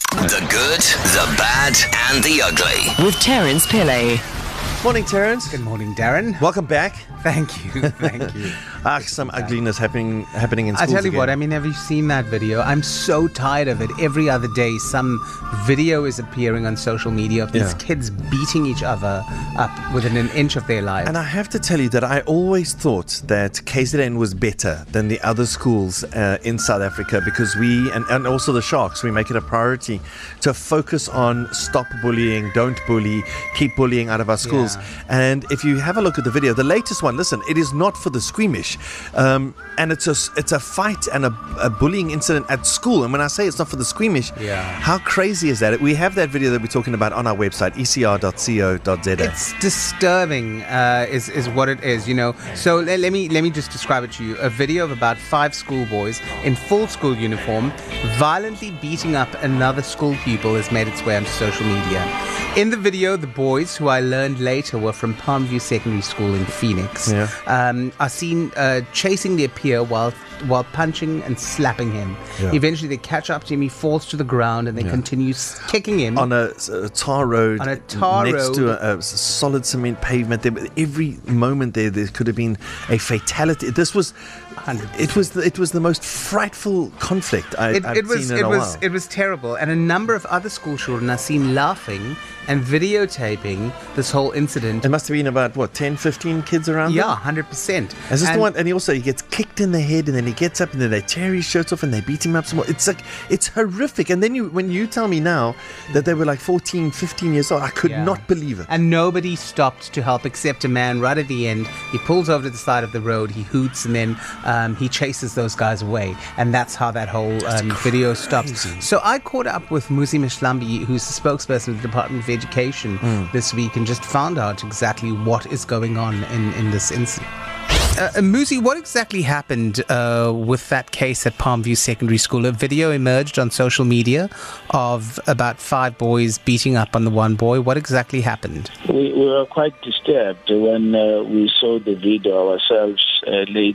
The good, the bad, and the ugly. With Terence Pillay. Morning, Terence. Good morning, Darren. Welcome back. Thank you. Some ugliness happening in schools I tell you again. what, have you seen that video? I'm so tired of it. Every other day, some video is appearing on social media of these kids beating each other up within an inch of their life. And I have to tell you that I always thought that KZN was better than the other schools in South Africa because we, and also the Sharks, we make it a priority to focus on stop bullying, don't bully, keep bullying out of our schools. Yeah. And if you have a look at the video, the latest one, listen, it is not for the squeamish. And it's a fight and a bullying incident at school. And when I say it's not for the squeamish, how crazy is that? We have that video that we're talking about on our website, ecr.co.za. It's disturbing, is what it is, you know. So let me just describe it to you. A video of about 5 schoolboys in full school uniform violently beating up another school pupil has made its way onto social media. In the video, the boys, who I learned later were from Palmview Secondary School in Phoenix, are seen chasing their peer while punching and slapping him. Eventually, they catch up to him. He falls to the ground, and they continue kicking him on a tar road. Next to a solid cement pavement. Every moment there could have been a fatality. This was. 100%. It was the most frightful conflict I've seen in a while. It was terrible, and a number of other school children are seen laughing and videotaping this whole incident. It must have been about 10, 15 kids around. Yeah, 100%. Is this the one? And he gets kicked in the head, and then he gets up, and then they tear his shirts off, and they beat him up some more. It's horrific. And then when you tell me now that they were like 14, 15 years old, I could not believe it. And nobody stopped to help except a man right at the end. He pulls over to the side of the road, he hoots, and then he chases those guys away. And that's how that whole video stops. So I caught up with Muzi Mashlambi, who's the spokesperson of the Department of Education this week, and just found out exactly what is going on in this incident. Muzi, what exactly happened with that case at Palmview Secondary School? A video emerged on social media of about 5 boys beating up on the one boy. What exactly happened? We were quite disturbed when we saw the video ourselves late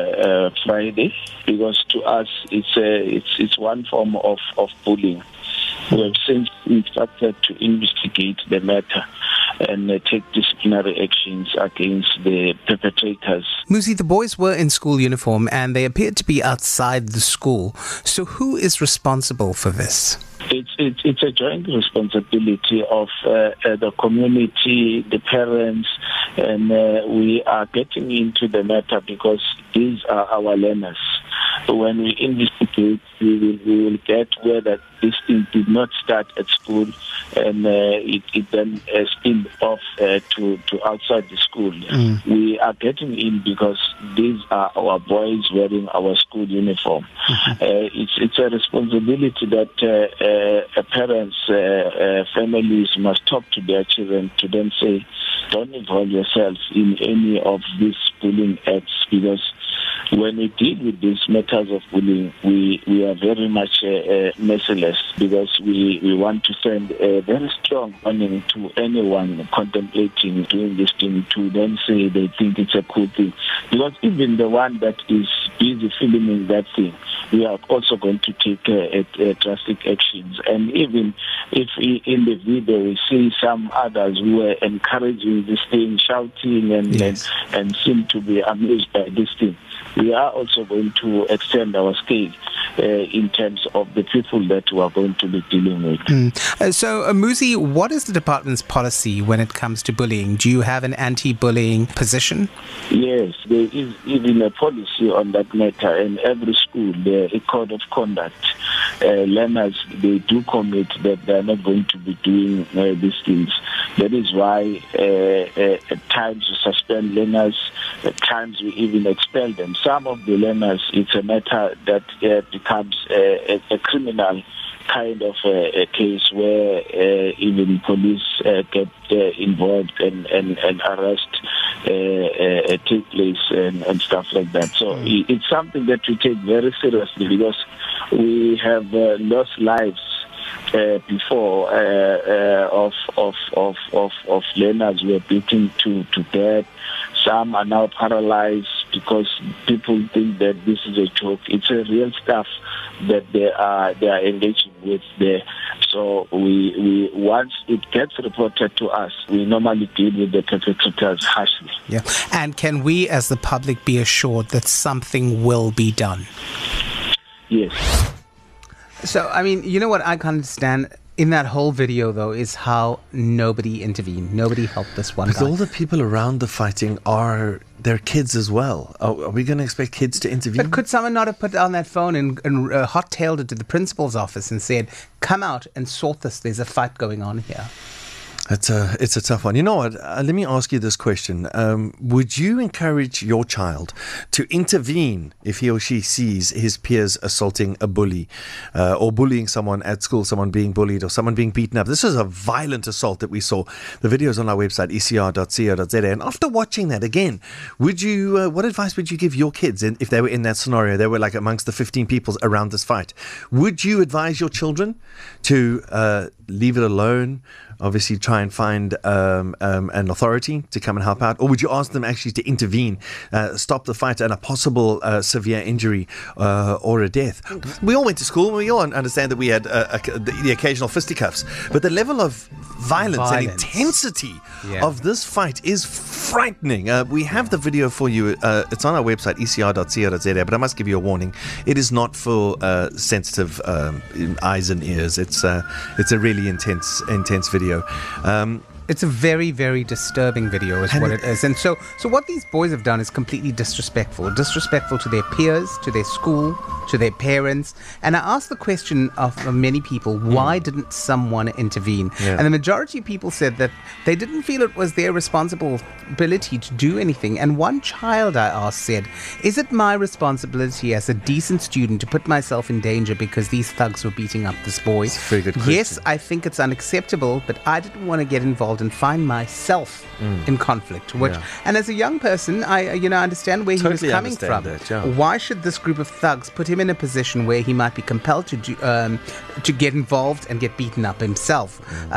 Friday, because to us it's one form of bullying. We have since instructed to investigate the matter and take disciplinary actions against the perpetrators. Muzi, the boys were in school uniform and they appeared to be outside the school. So who is responsible for this? It's a joint responsibility of the community, the parents, and we are getting into the matter because these are our learners. When we investigate, we will get whether this thing did not start at school and it then spilled off to outside the school. We are getting in because these are our boys wearing our school uniform. It's a responsibility that parents, families must talk to their children to then say, don't involve yourself in any of these bullying acts, because when we deal with these matters of bullying, we are very much merciless, because we want to send a very strong warning to anyone contemplating doing this thing to then say they think it's a cool thing. Because even the one that is busy filming that thing, we are also going to take drastic actions. And even if in the video we see some others who are encouraging this thing, shouting and seem to be amused by this thing, we are also going to extend our scale in terms of the people that we are going to be dealing with. So, Muzi, what is the department's policy when it comes to bullying? Do you have an anti-bullying position? Yes, there is even a policy on that matter, and every school, a code of conduct. Learners, they do commit that they are not going to be doing these things. That is why at times we suspend learners, at times we even expel them. Some of the learners, it's a matter that becomes a criminal kind of a case where even police get involved and arrest take place and stuff like that. So it's something that we take very seriously, because we have lost lives before of learners who were beaten to death. Some are now paralyzed because people think that this is a joke. It's a real stuff that they are engaging with there. So we once it gets reported to us, we normally deal with the perpetrators harshly. Yeah. And can we as the public be assured that something will be done? Yes. So, I mean, you know what I can't understand in that whole video, though, is how nobody intervened. Nobody helped this one guy. But all the people around the fighting are their kids as well. Are we going to expect kids to intervene? But could someone not have put down that phone and hot-tailed it to the principal's office and said, come out and sort this, there's a fight going on here? It's a tough one. You know what? Let me ask you this question. Would you encourage your child to intervene if he or she sees his peers assaulting a bully or bullying someone at school, someone being bullied or someone being beaten up? This is a violent assault that we saw. The video is on our website, ecr.co.za. And after watching that again, would you? What advice would you give your kids if they were in that scenario? They were like amongst the 15 people around this fight. Would you advise your children to leave it alone? Obviously try and find an authority to come and help out? Or would you ask them actually to intervene, stop the fight and a possible severe injury or a death? We all went to school and we all understand that we had the occasional fisticuffs. But the level of violence. And intensity of this fight is frightening. We have the video for you. It's on our website, ecr.co.za, but I must give you a warning. It is not for sensitive eyes and ears. It's a really intense video. It's a very, very disturbing video is what it is. And so what these boys have done is completely disrespectful to their peers, to their school, to their parents. And I asked the question of many people, why didn't someone intervene? Yeah. And the majority of people said that they didn't feel it was their responsibility to do anything. And one child I asked said, is it my responsibility as a decent student to put myself in danger because these thugs were beating up this boy? That's a very good question. Yes, I think it's unacceptable, but I didn't want to get involved and find myself in conflict. And as a young person, I understand where he was coming from. Why should this group of thugs put him in a position where he might be compelled to get involved and get beaten up himself?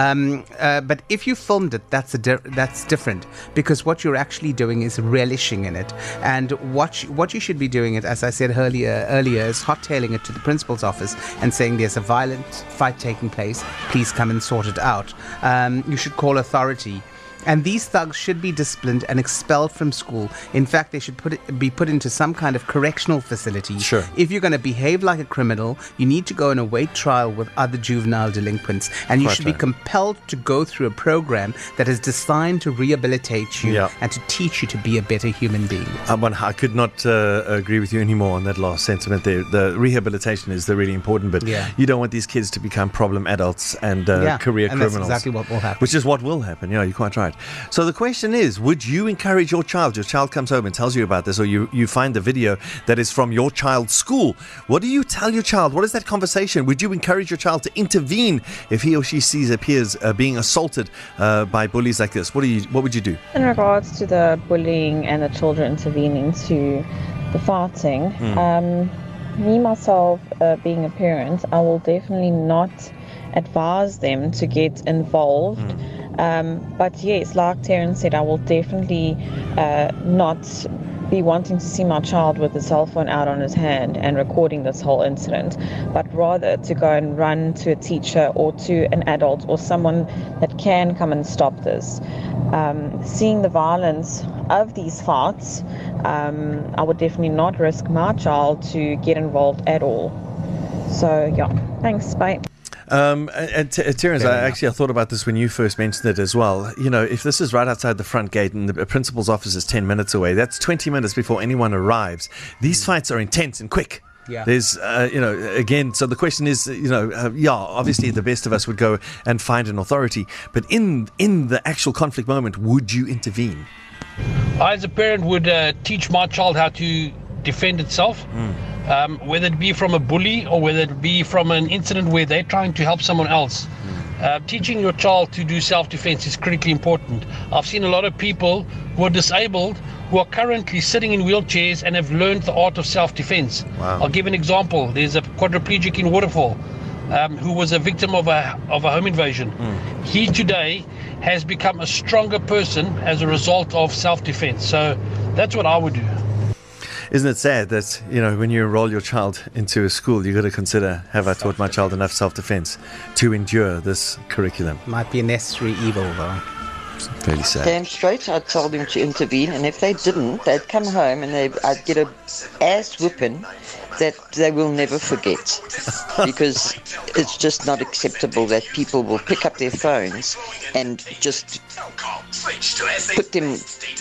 But if you filmed it, that's different, because what you're actually doing is relishing in it. And what you should be doing, it, as I said earlier, is hot-tailing it to the principal's office and saying there's a violent fight taking place. Please come and sort it out. You should call authority. And these thugs should be disciplined and expelled from school. In fact, they should be put into some kind of correctional facility. Sure. If you're going to behave like a criminal, you need to go and await trial with other juvenile delinquents. And you should be compelled to go through a program that is designed to rehabilitate you and to teach you to be a better human being. I could not agree with you anymore on that last sentiment there. The rehabilitation is the really important bit. Yeah. You don't want these kids to become problem adults and career criminals. That's exactly what will happen. Which is what will happen. Yeah, you're quite right. So the question is, would you encourage your child? Your child comes home and tells you about this, or you find the video that is from your child's school. What do you tell your child? What is that conversation? Would you encourage your child to intervene if he or she sees their peers being assaulted by bullies like this? What would you do? In regards to the bullying and the children intervening to the fighting, me myself being a parent, I will definitely not advise them to get involved. But yes, like Terence said, I will definitely not be wanting to see my child with a cell phone out on his hand and recording this whole incident, but rather to go and run to a teacher or to an adult or someone that can come and stop this. Seeing the violence of these fights, I would definitely not risk my child to get involved at all. So yeah, thanks, bye. Terence, I thought about this when you first mentioned it as well. You know, if this is right outside the front gate and the principal's office is 10 minutes away, that's 20 minutes before anyone arrives. These fights are intense and quick. Yeah. There's, again, so the question is, obviously the best of us would go and find an authority, but in the actual conflict moment, would you intervene? I, as a parent, would teach my child how to defend itself. Whether it be from a bully or whether it be from an incident where they're trying to help someone else. Teaching your child to do self-defense is critically important. I've seen a lot of people who are disabled who are currently sitting in wheelchairs and have learned the art of self-defense. Wow. I'll give an example. There's a quadriplegic in Waterfall who was a victim of a home invasion. He today has become a stronger person as a result of self-defense. So that's what I would do. Isn't it sad that, when you enroll your child into a school, you've got to consider, have I taught my child enough self-defense to endure this curriculum? Might be a necessary evil, though. Fairly sad. Damn straight, I'd tell them to intervene, and if they didn't, they'd come home and I'd get a ass whooping that they will never forget, because it's just not acceptable that people will pick up their phones and just put them,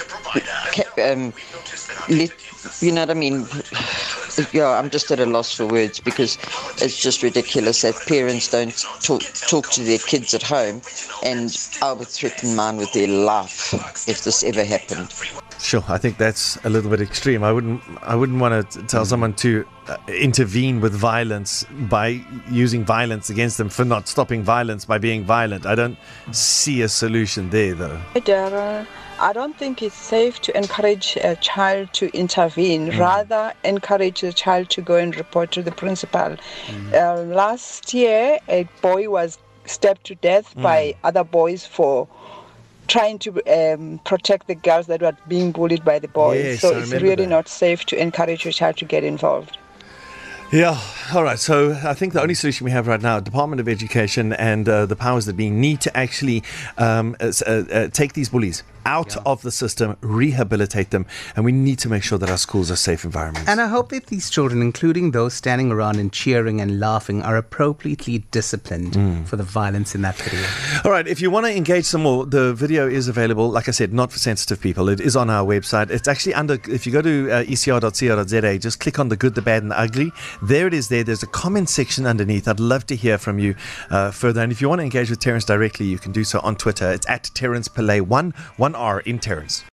you know what I mean? Yeah, I'm just at a loss for words, because it's just ridiculous that parents don't talk to their kids at home, and I would threaten mine with their life if this ever happened. Sure, I think that's a little bit extreme. I wouldn't want to tell someone to intervene with violence by using violence against them for not stopping violence by being violent. I don't see a solution there, though. Dara, I don't think it's safe to encourage a child to intervene. Rather, encourage the child to go and report to the principal. Last year, a boy was stabbed to death by other boys for trying to protect the girls that were being bullied by the boys. Yes, so it's really not safe to encourage your child to get involved. Yeah, all right. So I think the only solution we have right now, Department of Education and the powers that be, need to actually take these bullies out of the system, rehabilitate them, and we need to make sure that our schools are safe environments. And I hope that these children, including those standing around and cheering and laughing, are appropriately disciplined for the violence in that video. All right, if you want to engage some more, the video is available, like I said, not for sensitive people. It is on our website. It's actually under, if you go to ecr.co.za, just click on the good, the bad, and the ugly. There it is there. There's a comment section underneath. I'd love to hear from you further. And if you want to engage with Terence directly, you can do so on Twitter. It's at Terence Pillay1, 1R in Terence.